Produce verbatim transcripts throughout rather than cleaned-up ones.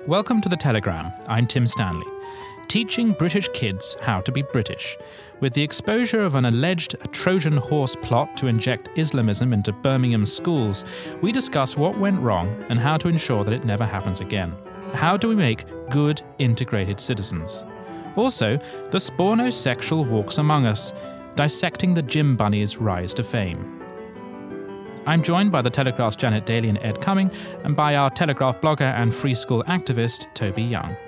Welcome to The Telegram. I'm Tim Stanley. Teaching British kids how to be British. With the exposure of an alleged Trojan horse plot to inject Islamism into Birmingham schools, we discuss what went wrong and how to ensure that it never happens again. How do we make good, integrated citizens? Also, the spornosexual walks among us, dissecting the gym bunny's rise to fame. I'm joined by the Telegraph's Janet Daly and Ed Cumming, and by our Telegraph blogger and free school activist, Toby Young.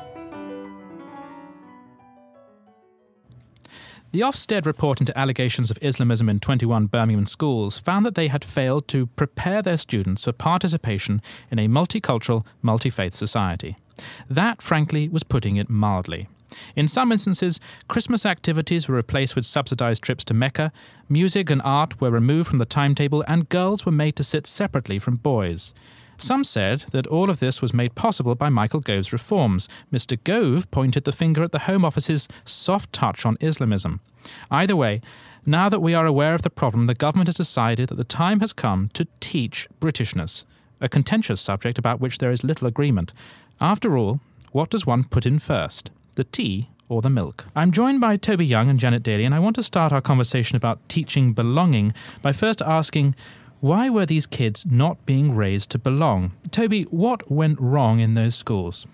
The Ofsted report into allegations of Islamism in twenty-one Birmingham schools found that they had failed to prepare their students for participation in a multicultural, multi-faith society. That, frankly, was putting it mildly. In some instances, Christmas activities were replaced with subsidised trips to Mecca, music and art were removed from the timetable, and girls were made to sit separately from boys. Some said that all of this was made possible by Michael Gove's reforms. Mister Gove pointed the finger at the Home Office's soft touch on Islamism. Either way, now that we are aware of the problem, the government has decided that the time has come to teach Britishness, a contentious subject about which there is little agreement. After all, what does one put in first? The tea or the milk? I'm joined by Toby Young and Janet Daly, and I want to start our conversation about teaching belonging by first asking, why were these kids not being raised to belong? Toby, what went wrong in those schools?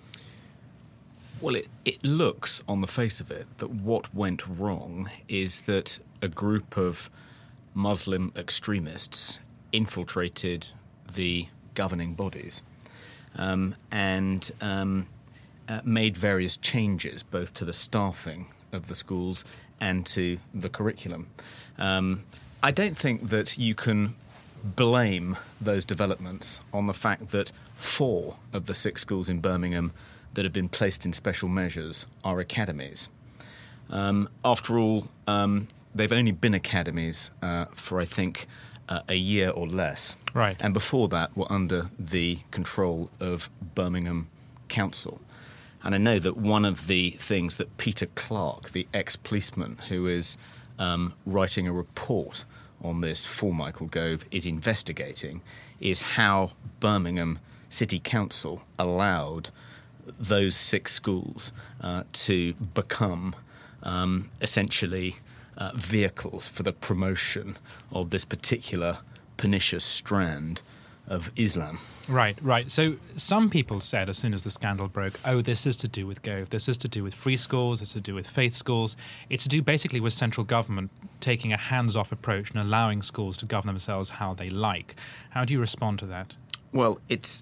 Well, it, it looks on the face of it that what went wrong is that a group of Muslim extremists infiltrated the governing bodies um, and um, uh, made various changes both to the staffing of the schools and to the curriculum. Um, I don't think that you can blame those developments on the fact that four of the six schools in Birmingham that have been placed in special measures are academies. Um, after all, um, they've only been academies uh, for, I think, uh, a year or less. Right. And before that were under the control of Birmingham Council. And I know that one of the things that Peter Clark, the ex-policeman who is um, writing a report on this for Michael Gove, is investigating, is how Birmingham City Council allowed those six schools uh, to become um, essentially uh, vehicles for the promotion of this particular pernicious strand of Islam. Right, right. So some people said as soon as the scandal broke, oh, this is to do with Gove, this is to do with free schools, it's to do with faith schools. It's to do basically with central government taking a hands-off approach and allowing schools to govern themselves how they like. How do you respond to that? Well, it's...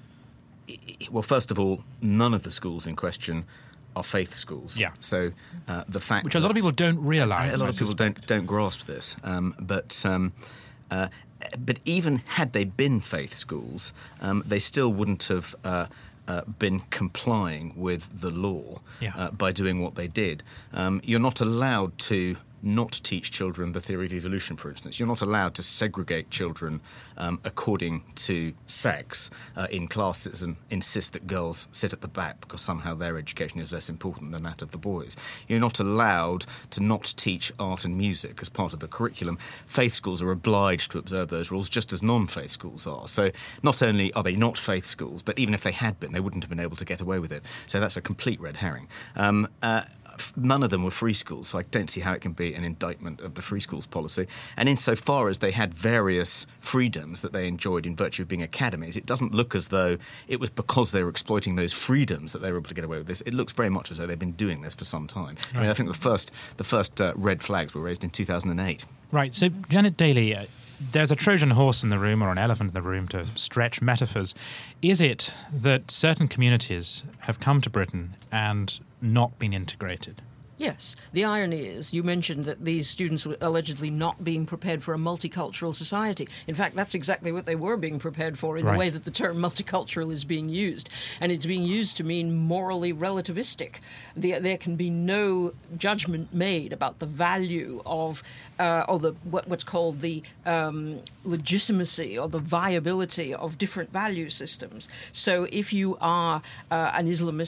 Well, first of all, none of the schools in question are faith schools. Yeah. So uh, the fact Which a lot of people don't realise. A lot I of people suspect. don't don't grasp this. Um, but um, uh, but even had they been faith schools, um, they still wouldn't have uh, uh, been complying with the law yeah. uh, by doing what they did. Um, you're not allowed to not teach children the theory of evolution, for instance. You're not allowed to segregate children um, according to sex uh, in classes and insist that girls sit at the back because somehow their education is less important than that of the boys. You're not allowed to not teach art and music as part of the curriculum. Faith schools are obliged to observe those rules just as non-faith schools are. So not only are they not faith schools, but even if they had been, they wouldn't have been able to get away with it. So that's a complete red herring. Um, uh, None of them were free schools, so I don't see how it can be an indictment of the free schools policy. And insofar as they had various freedoms that they enjoyed in virtue of being academies, it doesn't look as though it was because they were exploiting those freedoms that they were able to get away with this. It looks very much as though they've been doing this for some time. Right. I mean, I think the first the first uh, red flags were raised in two thousand eight. Right. So, Janet Daly, uh, there's a Trojan horse in the room or an elephant in the room, to stretch metaphors. Is it that certain communities have come to Britain and not been integrated? Yes. The irony is, you mentioned that these students were allegedly not being prepared for a multicultural society. In fact, that's exactly what they were being prepared for in right. the way that the term multicultural is being used. And it's being used to mean morally relativistic. The, there can be no judgment made about the value of, uh, or the what, what's called the um, legitimacy or the viability of different value systems. So if you are uh, an Islamist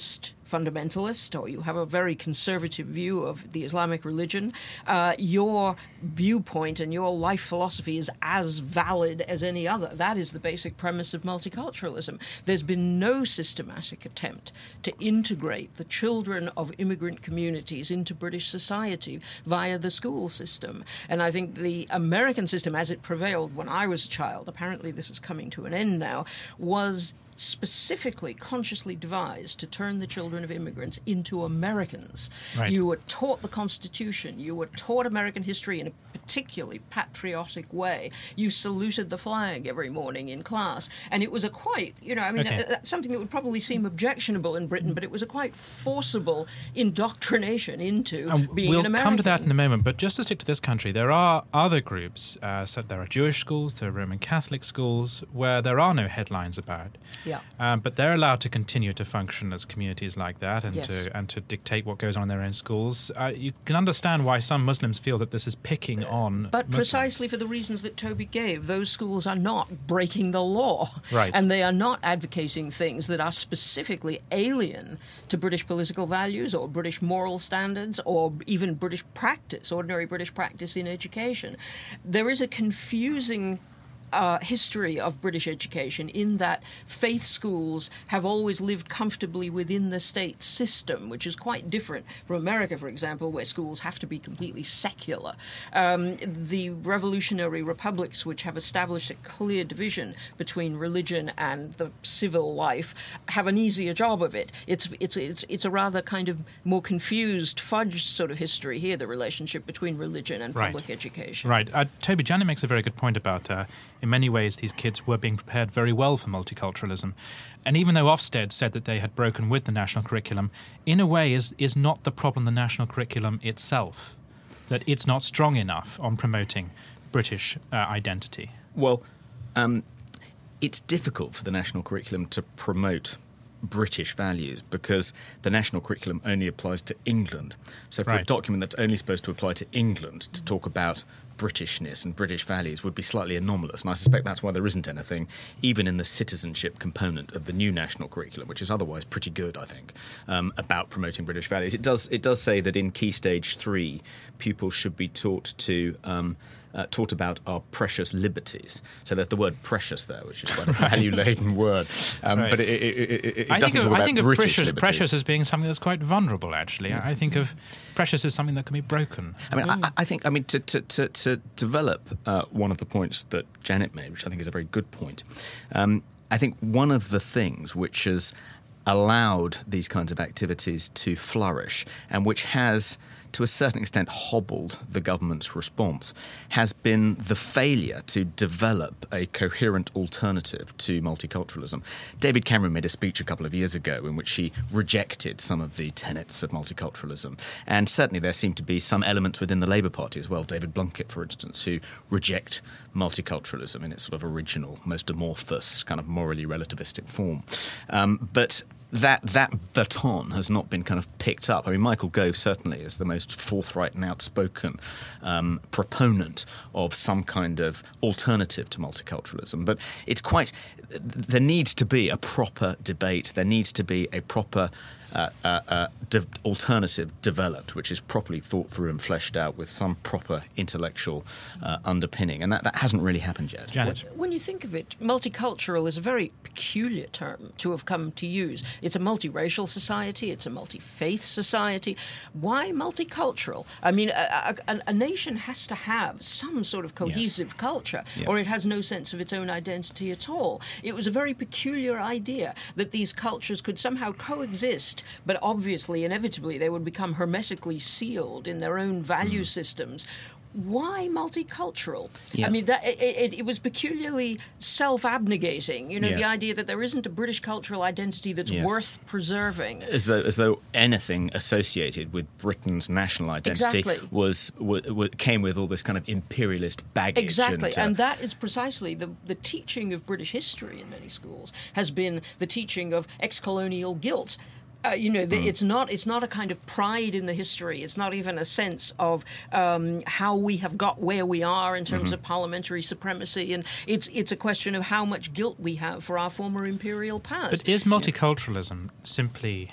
fundamentalist or you have a very conservative view of the Islamic religion, uh, your viewpoint and your life philosophy is as valid as any other. That is the basic premise of multiculturalism. There's been no systematic attempt to integrate the children of immigrant communities into British society via the school system. And I think the American system, as it prevailed when I was a child, apparently this is coming to an end now, was specifically, consciously devised to turn the children of immigrants into Americans. Right. You were taught the Constitution. You were taught American history in a particularly patriotic way. You saluted the flag every morning in class. And it was a quite, you know, I mean, okay. uh, something that would probably seem objectionable in Britain, but it was a quite forcible indoctrination into and being we'll an American. come to that in a moment, but just to stick to this country, there are other groups. Uh, so there are Jewish schools, there are Roman Catholic schools, where there are no headlines about. Yeah. Um, but they're allowed to continue to function as communities like that and Yes. to and to dictate what goes on in their own schools. Uh, you can understand why some Muslims feel that this is picking on But Muslims. precisely for the reasons that Toby gave, those schools are not breaking the law. Right. And they are not advocating things that are specifically alien to British political values or British moral standards or even British practice, ordinary British practice in education. There is a confusing Uh, history of British education in that faith schools have always lived comfortably within the state system, which is quite different from America, for example, where schools have to be completely secular. Um, the revolutionary republics, which have established a clear division between religion and the civil life, have an easier job of it. It's it's it's it's a rather kind of more confused, fudged sort of history here, the relationship between religion and Right. public education. Right. Uh, Toby, Janet makes a very good point about, uh, in many ways, these kids were being prepared very well for multiculturalism. And even though Ofsted said that they had broken with the national curriculum, in a way is, is not the problem the national curriculum itself, that it's not strong enough on promoting British uh, identity. Well, um, it's difficult for the national curriculum to promote British values because the national curriculum only applies to England. So for Right. a document that's only supposed to apply to England to talk about Britishness and British values would be slightly anomalous, and I suspect that's why there isn't anything, even in the citizenship component of the new national curriculum, which is otherwise pretty good, I think, um, about promoting British values. It does it does say that in Key Stage three, pupils should be taught to um, uh, taught about our precious liberties. So there's the word precious there, which is quite a value-laden word, um, Right. but it, it, it, it, it I doesn't think of, talk about I think of British precious, liberties. precious as being something that's quite vulnerable, actually. I think of precious as something that can be broken. I mean, I, I think, I mean, to to to, to develop uh, one of the points that Janet made, which I think is a very good point. Um, I think one of the things which has allowed these kinds of activities to flourish, and which has, to a certain extent, hobbled the government's response, has been the failure to develop a coherent alternative to multiculturalism. David Cameron made a speech a couple of years ago in which he rejected some of the tenets of multiculturalism. And certainly there seem to be some elements within the Labour Party as well, David Blunkett, for instance, who reject multiculturalism in its sort of original, most amorphous, kind of morally relativistic form. Um, but That that baton has not been kind of picked up. I mean, Michael Gove certainly is the most forthright and outspoken um, proponent of some kind of alternative to multiculturalism. But it's quite... There needs to be a proper debate. There needs to be a proper uh, uh, uh, de- alternative developed, which is properly thought through and fleshed out with some proper intellectual uh, underpinning. And that, that hasn't really happened yet. Janet. When you think of it, multicultural is a very peculiar term to have come to use. It's a multiracial society. It's a multi-faith society. Why multicultural? I mean, a, a, a nation has to have some sort of cohesive Yes. culture, Yeah. or it has no sense of its own identity at all. It was a very peculiar idea that these cultures could somehow coexist, but obviously, inevitably, they would become hermetically sealed in their own value Mm. systems. Why multicultural? Yeah. I mean, that, it, it, it was peculiarly self-abnegating. You know, the Yes. idea that there isn't a British cultural identity that's Yes. worth preserving. As though, as though anything associated with Britain's national identity Exactly. was, was, was came with all this kind of imperialist baggage. Exactly, and, uh, and that is precisely the, the teaching of British history in many schools has been the teaching of ex-colonial guilt. Uh, you know, the, Mm. it's not it's not a kind of pride in the history. It's not even a sense of um, how we have got where we are in terms Mm-hmm. of parliamentary supremacy, and it's it's a question of how much guilt we have for our former imperial past. But is multiculturalism simply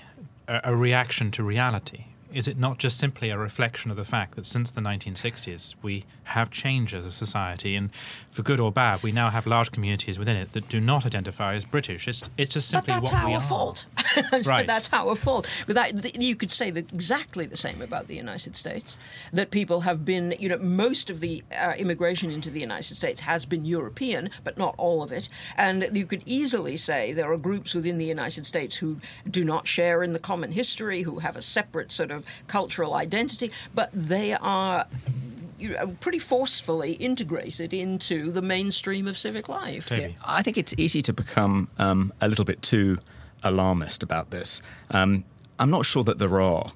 a, a reaction to reality? Is it not just simply a reflection of the fact that since the nineteen sixties we have changed as a society, and for good or bad, we now have large communities within it that do not identify as British? It's, it's just simply but that's what we our are. fault. Right. That's our fault. But that, you could say that exactly the same about the United States, that people have been, you know, most of the uh, immigration into the United States has been European, but not all of it. And you could easily say there are groups within the United States who do not share in the common history, who have a separate sort of cultural identity, but they are you know, pretty forcefully integrated into the mainstream of civic life. Yeah. I think it's easy to become um, a little bit too alarmist about this. Um, I'm not sure that there are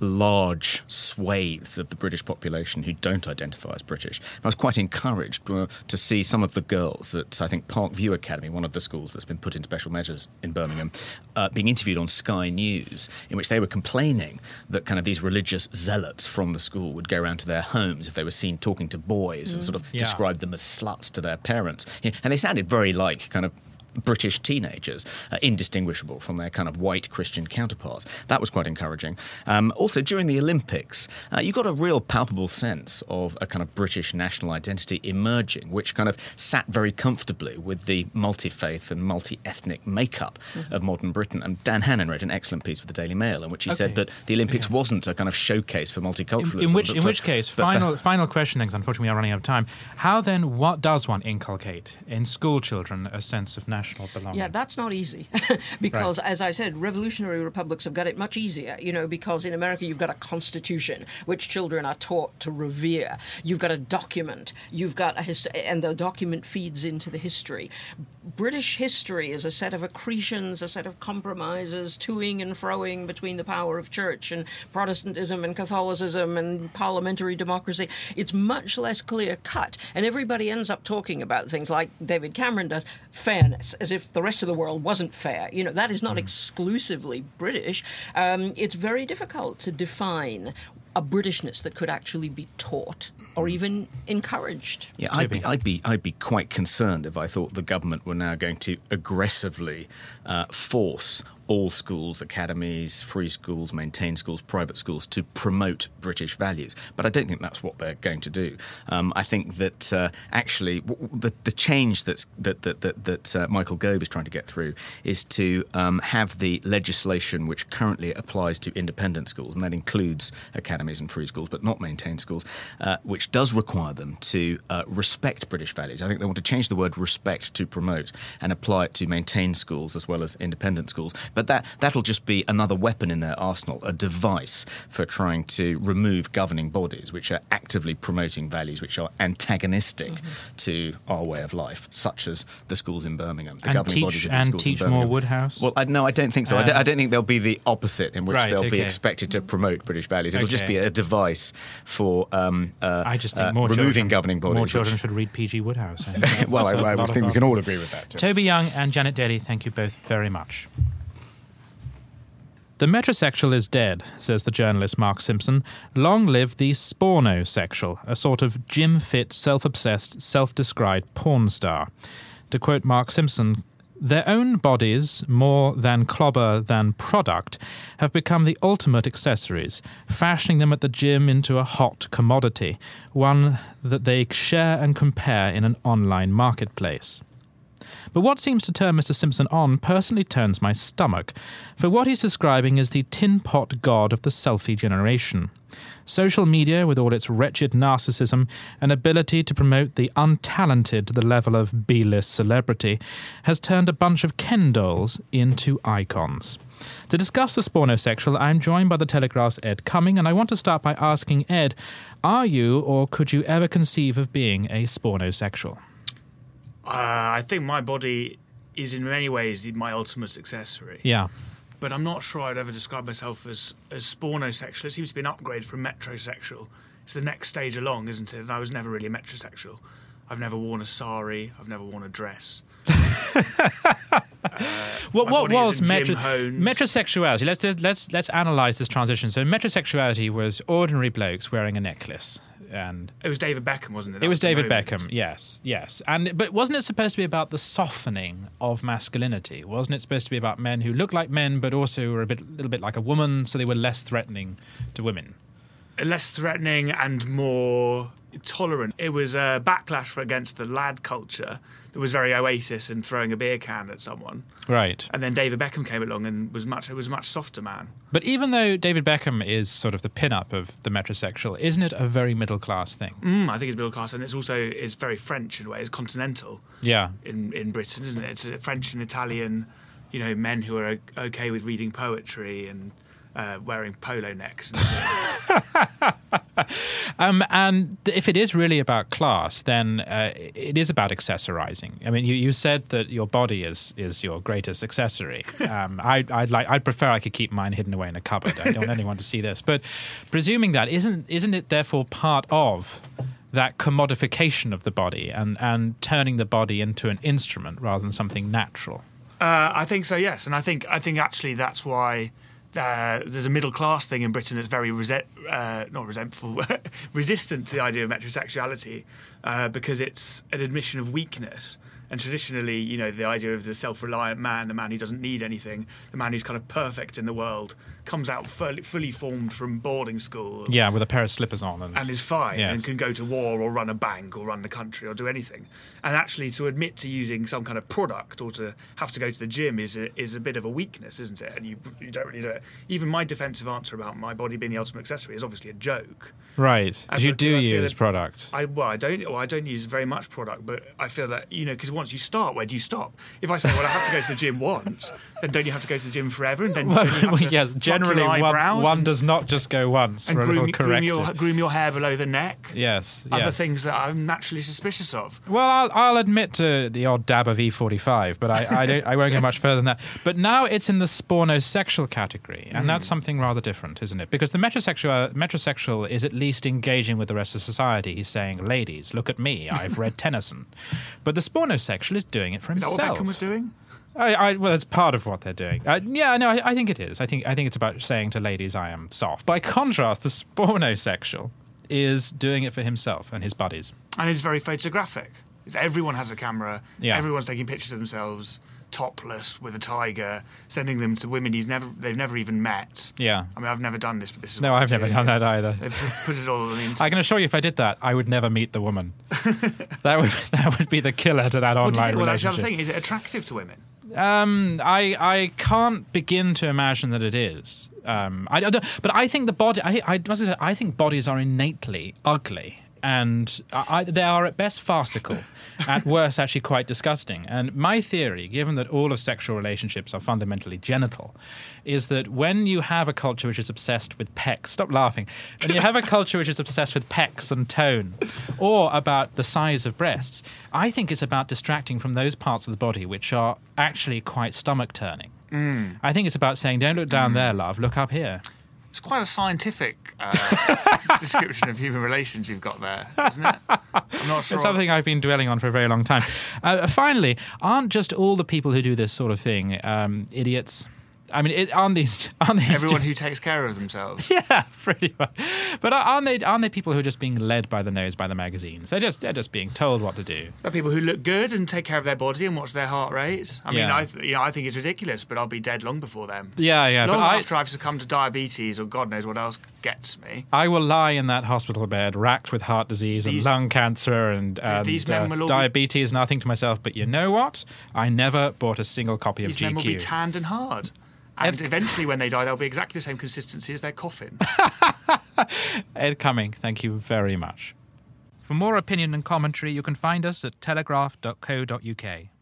large swathes of the British population who don't identify as British. I was quite encouraged uh, to see some of the girls at, I think, Parkview Academy, one of the schools that's been put in special measures in Birmingham, uh, being interviewed on Sky News, in which they were complaining that kind of these religious zealots from the school would go around to their homes if they were seen talking to boys mm. and sort of yeah. describe them as sluts to their parents. And they sounded very like kind of British teenagers, uh, indistinguishable from their kind of white Christian counterparts. That was quite encouraging. Um, also, during the Olympics, uh, you got a real palpable sense of a kind of British national identity emerging, which kind of sat very comfortably with the multi-faith and multi-ethnic makeup mm-hmm. of modern Britain. And Dan Hannan wrote an excellent piece for the Daily Mail in which he okay. said that the Olympics okay. wasn't a kind of showcase for multiculturalism. In, in which, in for, which case, final, for, final question, because unfortunately we are running out of time. How then, what does one inculcate in school children a sense of national belonging? Yeah, that's not easy because, right. as I said, revolutionary republics have got it much easier, you know, because in America you've got a constitution which children are taught to revere. You've got a document. You've got a hist- and the document feeds into the history. British history is a set of accretions, a set of compromises, toing and froing between the power of church and Protestantism and Catholicism and parliamentary democracy. It's much less clear-cut, and everybody ends up talking about things like David Cameron does, fairness, as if the rest of the world wasn't fair. You know, that is not mm. exclusively British. Um, it's very difficult to define a Britishness that could actually be taught or even encouraged. Yeah, I'd be, I'd be, I'd be quite concerned if I thought the government were now going to aggressively uh, force all schools, academies, free schools, maintained schools, private schools to promote British values. But I don't think that's what they're going to do. Um, I think that uh, actually w- the, the change that's, that that that, that uh, Michael Gove is trying to get through is to um, have the legislation which currently applies to independent schools, and that includes academies and free schools, but not maintained schools, uh, which does require them to uh, respect British values. I think they want to change the word respect to promote and apply it to maintained schools as well as independent schools. But that, that'll just be another weapon in their arsenal, a device for trying to remove governing bodies which are actively promoting values which are antagonistic mm-hmm. to our way of life, such as the schools in Birmingham. The and governing teach, bodies of the and schools teach in Birmingham. more Woodhouse? Well, I, no, I don't think so. Um, I, don't, I don't think they'll be the opposite, in which right, they'll okay. be expected to promote British values. It'll okay. just be a device for um, uh, I just think uh, more removing children, governing bodies. More children which... should read P G Woodhouse. I well, I, I would think we can all agree with that. Too. Toby Young and Janet Daly, thank you both very much. The metrosexual is dead, says the journalist Mark Simpson. Long live the spornosexual, a sort of gym-fit, self-obsessed, self-described porn star. To quote Mark Simpson, their own bodies, more than clobber than product, have become the ultimate accessories, fashioning them at the gym into a hot commodity, one that they share and compare in an online marketplace. But what seems to turn Mister Simpson on personally turns my stomach, for what he's describing is the tin pot god of the selfie generation. Social media, with all its wretched narcissism and ability to promote the untalented to the level of B-list celebrity, has turned a bunch of Ken dolls into icons. To discuss the spornosexual, I'm joined by the Telegraph's Ed Cumming, and I want to start by asking Ed, are you or could you ever conceive of being a spornosexual? Uh, I think my body is in many ways my ultimate accessory. Yeah. But I'm not sure I'd ever describe myself as, as spornosexual. It seems to be an upgrade from metrosexual. It's the next stage along, isn't it? And I was never really metrosexual. I've never worn a sari. I've never worn a dress. uh, what what was metro- honed. metrosexuality? Let's let's let's analyse this transition. So metrosexuality was ordinary blokes wearing a necklace. and It was David Beckham, wasn't it? it was That David moment. Beckham. Yes, yes. And but wasn't it supposed to be about the softening of masculinity? Wasn't it supposed to be about men who looked like men but also were a bit, little bit like a woman, so they were less threatening to women? Less threatening and more tolerant. It was a backlash for against the lad culture that was very Oasis and throwing a beer can at someone. Right. And then David Beckham came along and was much. It was a much softer man. But even though David Beckham is sort of the pin-up of the metrosexual, isn't it a very middle-class thing? Mm, I think it's middle class, and it's also it's very French in a way. It's continental. Yeah. In in Britain, isn't it? It's uh, French and Italian, you know, men who are o- okay with reading poetry and uh, wearing polo necks. And Um, and if it is really about class, then uh, it is about accessorizing. I mean, you, you said that your body is is your greatest accessory. Um, I, I'd like I'd prefer I could keep mine hidden away in a cupboard. I don't want anyone to see this. But presuming that, isn't isn't it therefore part of that commodification of the body and, and turning the body into an instrument rather than something natural? Uh, I think so, yes, and I think I think actually that's why uh, there's a middle class thing in Britain that's very rese- uh, not resentful, resistant to the idea of metrosexuality, uh, because it's an admission of weakness. And traditionally, you know, the idea of the self-reliant man, the man who doesn't need anything, the man who's kind of perfect in the world, comes out fully, fully formed from boarding school. Yeah, with a pair of slippers on. And, and is fine yes. and can go to war or run a bank or run the country or do anything. And actually to admit to using some kind of product or to have to go to the gym is a, is a bit of a weakness, isn't it? And you, you don't really do it. Even my defensive answer about my body being the ultimate accessory is obviously a joke. Right, because you because do I feel use that- product. I well, I don't. Well, I don't use very much product, but I feel that you know, because once you start, where do you stop? If I say, well, I have to go to the gym once, then don't you have to go to the gym forever? And then Well, don't you have to yes, pluck generally your one, eyebrows one and, does not just go once and for a groom, little groom corrective. your groom your hair below the neck. Yes, Other yes. things that I'm naturally suspicious of. Well, I'll, I'll admit to the odd dab of E forty-five, but I, I, don't, I won't go much further than that. But now it's in the spornosexual category, and that's something rather different, isn't it? Because the metrosexual, metrosexual is at least engaging with the rest of society. He's saying, ladies, look at me, I've read Tennyson. But the spornosexual is doing it for Is that himself. what Beckham was doing? I, I, well, it's part of what they're doing. Uh, yeah, no, I, I think it is. I think I think it's about saying to ladies, I am soft. By contrast, the spornosexual is doing it for himself and his buddies. And it's very photographic. It's everyone has a camera. Yeah. Everyone's taking pictures of themselves topless with a tiger, sending them to women he's never they've never even met. Yeah. I mean, I've never done this, but this is No, what I've they're never doing. done that either. They put, put it all on the internet. I can assure you, if I did that, I would never meet the woman. that would that would be the killer to that Well, do you online think- well, that's the other relationship. thing. Is it attractive to women? Um, I I can't begin to imagine that it is. Um, I, but I think the body. I I, must say, I think bodies are innately ugly. And I, they are at best farcical, at worst actually quite disgusting. And my theory, given that all of sexual relationships are fundamentally genital, is that when you have a culture which is obsessed with pecs, stop laughing, when you have a culture which is obsessed with pecs and tone, or about the size of breasts, I think it's about distracting from those parts of the body which are actually quite stomach-turning. Mm. I think it's about saying, don't look down mm. there, love, look up here. It's quite a scientific uh, description of human relations you've got there, isn't it? I'm not sure. It's something I've been dwelling on for a very long time. Uh, finally, aren't just all the people who do this sort of thing um, idiots? I mean, it, aren't these? Aren't these Everyone ju- who takes care of themselves. Yeah, pretty much. But aren't they? Aren't they people who are just being led by the nose by the magazines? They're just they're just being told what to do. There are people who look good and take care of their body and watch their heart rate. I mean, Yeah. I th- you know, I think it's ridiculous, but I'll be dead long before them. Yeah, yeah. long but I, after I've succumbed to diabetes or God knows what else gets me. I will lie in that hospital bed, racked with heart disease These- and lung cancer and, and these men uh, will all be- diabetes, and I think to myself, but you know what? I never bought a single copy of These G Q. men will be tanned and hard. And Ed- eventually, when they die, they'll be exactly the same consistency as their coffin. Ed Cumming, thank you very much. For more opinion and commentary, you can find us at telegraph dot co dot uk.